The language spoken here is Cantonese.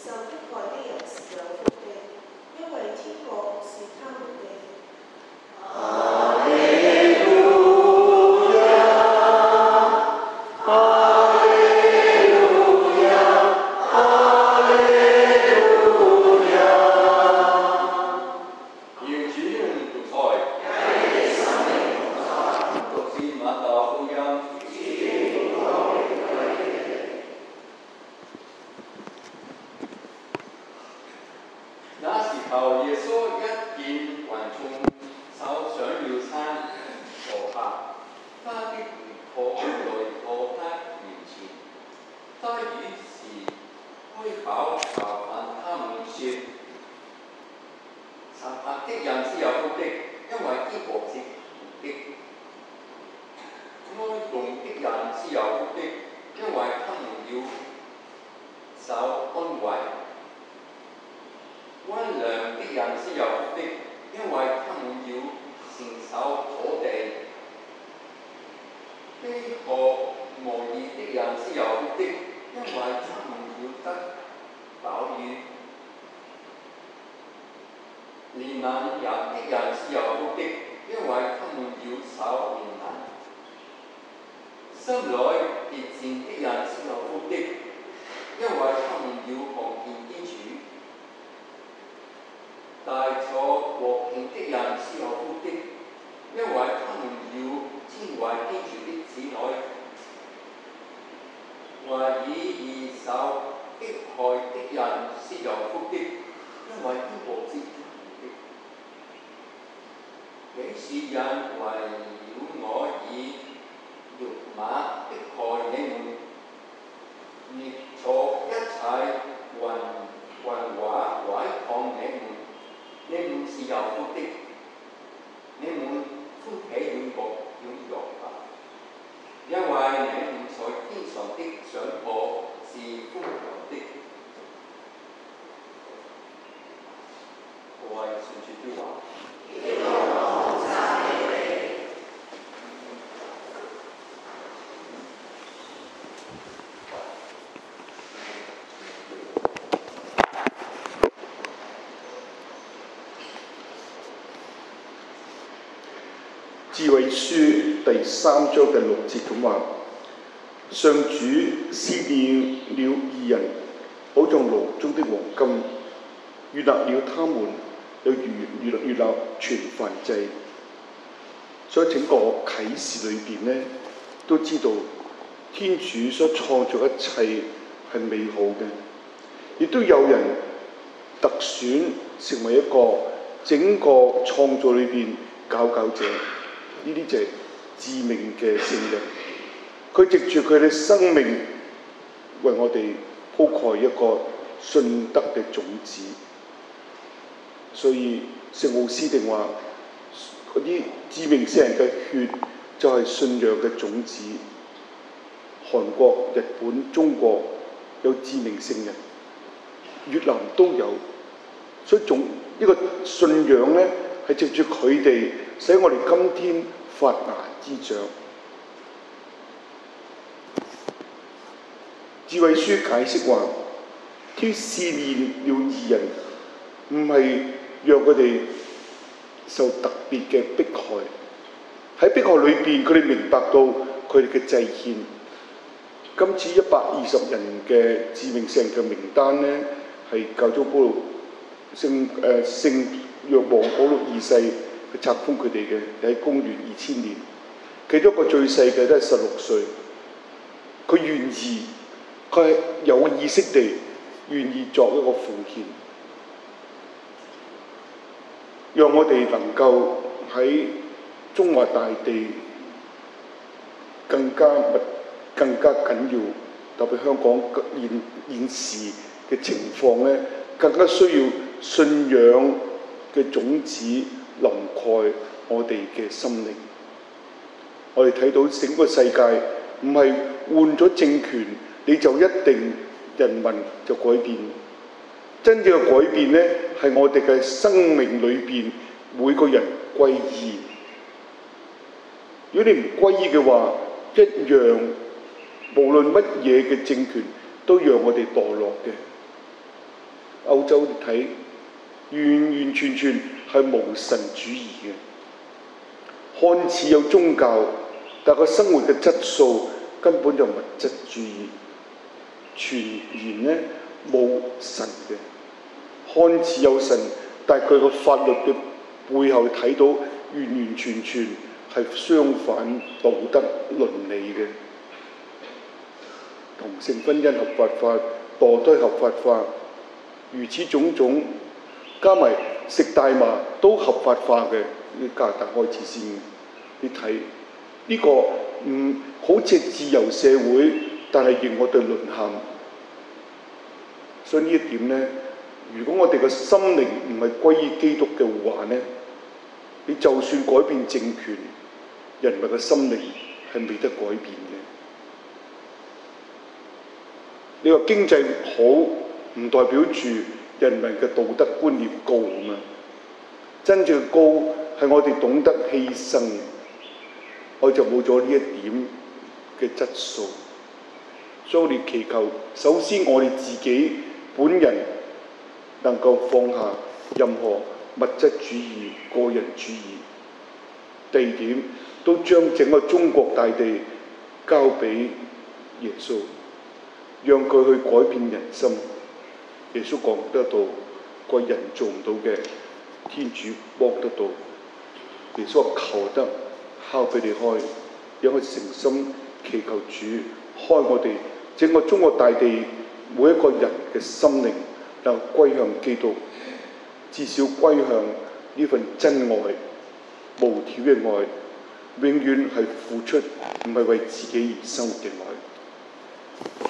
迫害的人是有福的，因為天國是他們的。 哈利路亞，哈利路亞，哈利路亞。願主用讀菜，讀是馬竇福音。那時候，耶穌一見群眾走上了山坐下，他的門徒來到他面前，他於是開口教訓他們說：神貧的人是有福的，因為天國是他們的；哀慟的人是有福的，因為他們要受安慰；溫良的人是有福的，因為他們要承受土地；飢渴慕義的人是有福的，因為他們要得飽飫；憐憫人的人是有福的，因為他們要受憐憫；心裏潔淨的人是有福的，因為他們要看見天主；大錯和平的人是有福的，因為他們要稱為天主的子女；為義而受迫害的人是有福的，因為天國是他們的。幾時人為了我而辱罵迫害你們，捏造一切混話毀謗你們是有福的，你們歡喜踴躍吧，因為你們在天上的賞報是豐厚的。各位信主的話， 智慧書第3章第6節咁話：上主試驗了義人，好像爐中的黃金，悅納了他們，又悅納全燔祭。所以整個啟示裏邊呢，都知道天主所創造一切係美好嘅，亦都有人特選成為一個整個創造裏邊佼佼者。呢啲就係致命嘅聖人，佢藉住佢哋生命為我哋鋪蓋一個信德嘅種子。所以聖奧斯定話，嗰啲致命聖人嘅血就係信仰嘅種子。韓國、日本、中國有致命聖人，越南都有，所以呢個信仰呢，係藉住佢哋使我哋今天發芽滋長。智慧書解釋話，天試驗了義人，唔係讓佢哋受特別嘅迫害。喺迫害裏邊，佢哋明白到佢哋嘅祭獻。今次120人嘅致命聖人嘅名單呢，係教宗保祿聖若望保祿2世去冊封佢哋嘅，喺公元2000年。其中一個最細嘅都係16歲，佢願意，佢係有意識地願意作一個奉獻，讓我哋能夠喺中華大地更加緊要，特別香港現時嘅情況呢，更加需要信仰嘅種子臨蓋我哋嘅心靈。我哋睇到整個世界唔係換咗政權你就一定人民就改變，真正嘅改變呢，係我哋嘅生命裏邊每個人歸依。如果你唔歸依嘅話，一樣無論乜嘢嘅政權都讓我哋墮落嘅。 歐洲睇，完全係無神主義嘅，看似有宗教，但個生活嘅質素根本就物質主義，全然呢冇神嘅。看似有神，但係佢個法律嘅背後睇到完全係相反道德倫理嘅。同性婚姻合法化，墮胎合法化，如此種種，加埋食大麻都合法化嘅。呢加拿大開始先，你睇呢個好似自由社會，但係令我哋淪陷。所以呢一點呢，如果我哋嘅心靈唔係歸於基督嘅話呢，你就算改變政權，人民嘅心靈係未得改變嘅。你話經濟好，唔代表住人民嘅道德觀念高啊嘛。真正高係我哋懂得犧牲，我就冇咗呢一點嘅質素。所以我哋祈求，首先我哋自己本人能夠放下任何物質主義、個人主義。第二點，都將整個中國大地交俾耶穌，讓佢去改變人心。耶穌講得到，個人做唔到嘅，天主幫得到。耶穌話求得，敲俾你開，讓佢誠心祈求主開我哋整個中國大地每一個人嘅心靈，能歸向基督，至少歸向呢份真愛、無條嘅愛，永遠係付出，唔係為自己而生活嘅愛。